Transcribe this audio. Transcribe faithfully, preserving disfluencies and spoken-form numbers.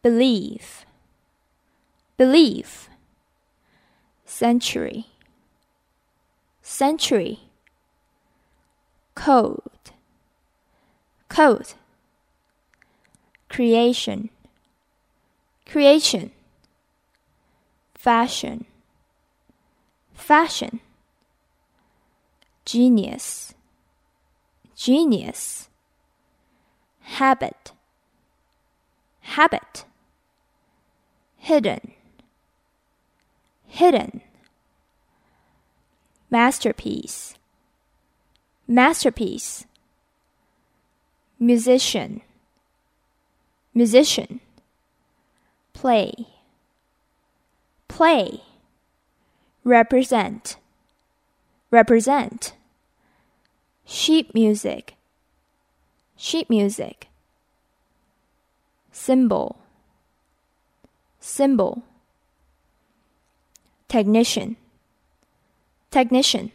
believe, believe. Century, century. Code, code. Creation, creation. Fashion, fashion. Genius, genius. Habit, habit. Hidden, hidden. Masterpiece, masterpiece. Musician, musician. Play, play. Represent, represent. Sheet music, sheet music. Symbol, symbol. Technician, technician.